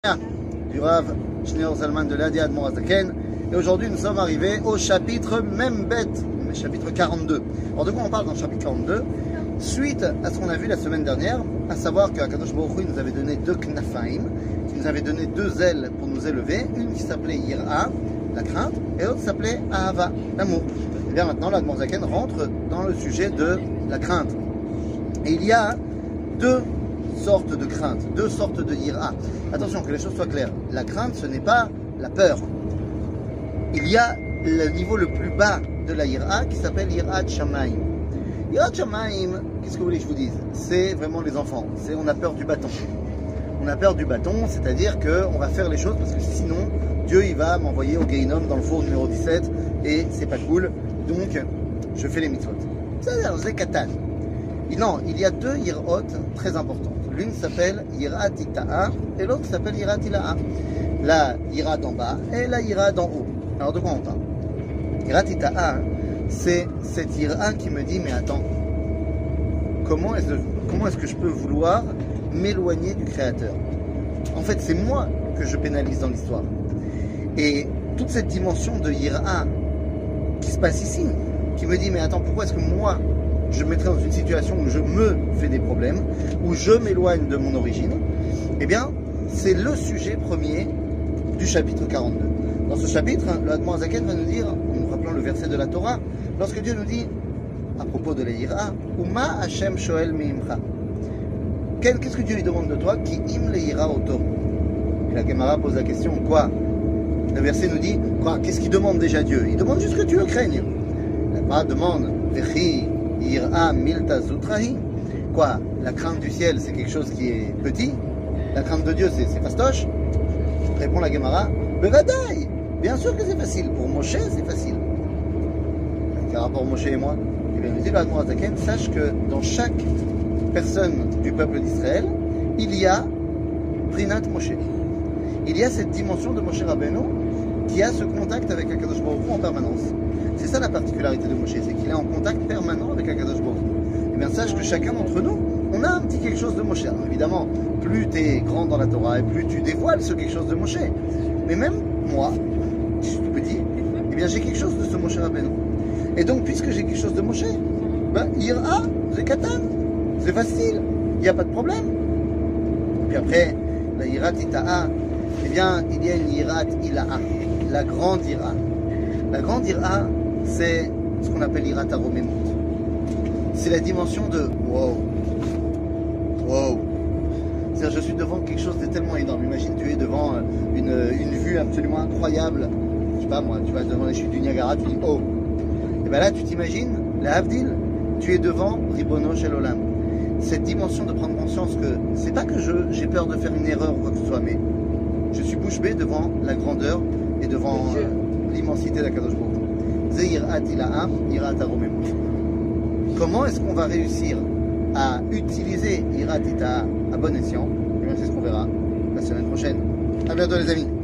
Du Rav Shneor Zalman de l'Adi Admor Hazaken. Et aujourd'hui, nous sommes arrivés au chapitre Membet, chapitre 42. Alors, de quoi on parle dans le chapitre 42? Suite à ce qu'on a vu la semaine dernière, à savoir qu'Akadosh Baruch Hu nous avait donné deux knafaim, qui nous avait donné deux ailes pour nous élever, une qui s'appelait Yira, la crainte, et l'autre s'appelait Ahava, l'amour. Et bien maintenant, l'Admor Hazaken rentre dans le sujet de la crainte. Et il y a deux sortes de crainte, deux sortes de yira. Attention, que les choses soient claires. La crainte, ce n'est pas la peur. Il y a le niveau le plus bas de la yira qui s'appelle yirat shamayim. Yirat shamayim, qu'est-ce que vous voulez que je vous dise? C'est vraiment les enfants. C'est on a peur du bâton. On a peur du bâton, c'est-à-dire qu'on va faire les choses parce que sinon, Dieu il va m'envoyer au Gehinom dans le four numéro 17 et c'est pas cool. Donc, je fais les mitzvot. C'est katan. Non, il y a deux yirot très importantes. L'une s'appelle yirat ita'a et l'autre s'appelle yirat ila'a. La yira d'en bas et la yira d'en haut. Alors de quoi on parle? Yirat ita'a, c'est cette yira qui me dit mais attends, comment est-ce que je peux vouloir m'éloigner du Créateur? En fait, c'est moi que je pénalise dans l'histoire. Et toute cette dimension de yira qui se passe ici, qui me dit mais attends, pourquoi est-ce que moi je me mettrai dans une situation où je me fais des problèmes, où je m'éloigne de mon origine, eh bien, c'est le sujet premier du chapitre 42. Dans ce chapitre, le Admor Hazaken va nous dire, en nous rappelant le verset de la Torah, lorsque Dieu nous dit, à propos de la Yira, Uma Hashem Shoel Meimcha. Qu'est-ce que Dieu lui demande de toi? Ki im le Yira oto. Et la Gemara pose la question, quoi? Le verset nous dit, quoi? Qu'est-ce qu'il demande déjà Dieu? Il demande juste que tu le craignes. La Gemara demande, Vechi Yira milta zutrahi. Quoi? La crainte du ciel, c'est quelque chose qui est petit. La crainte de Dieu, c'est fastoche. Répond la Gemara, Bevadaï. Bien sûr que c'est facile. Pour Moshe, c'est facile. Quel rapport Moshe et moi? Eh bien, nous dit l'Admor Hazaken, sache que dans chaque personne du peuple d'Israël, il y a Prinat Moshe. Il y a cette dimension de Moshe Rabbeinu qui a ce contact avec Akadosh Baruch Hu en permanence. C'est ça la particularité de Moshe, c'est qu'il est en contact permanent avec Akadosh Baruch Hu. Eh bien, sache que chacun d'entre nous, on a un petit quelque chose de Moshe. Alors, évidemment, plus tu es grand dans la Torah et plus tu dévoiles ce quelque chose de Moshe. Mais même moi, je suis tout petit, eh bien, j'ai quelque chose de ce Moshe Rabbeinu. Et donc, puisque j'ai quelque chose de Moshe, ben, Yira, c'est katan, c'est facile, il n'y a pas de problème. Puis après, la Yirat ita'a, eh bien, il y a une Yirat ila'a, la grande Yira. La grande Yira, c'est ce qu'on appelle Yirat aromemut. C'est la dimension de wow. Wow. C'est-à-dire, je suis devant quelque chose de tellement énorme. Imagine, tu es devant une vue absolument incroyable. Je sais pas moi, tu vas devant les chutes du Niagara, tu dis oh. Et bien là, tu t'imagines, la Havdil, tu es devant Ribono Shel Olam. Cette dimension de prendre conscience que c'est pas que j'ai peur de faire une erreur ou quoi que ce soit, mais je suis bouche bée devant la grandeur et devant l'immensité d'Akadosh Baruch Hu. Ze yirat ila'a, yirat aromemut. Comment est-ce qu'on va réussir à utiliser Yirat ita'a à bon escient? C'est ce qu'on verra la semaine prochaine. À bientôt les amis.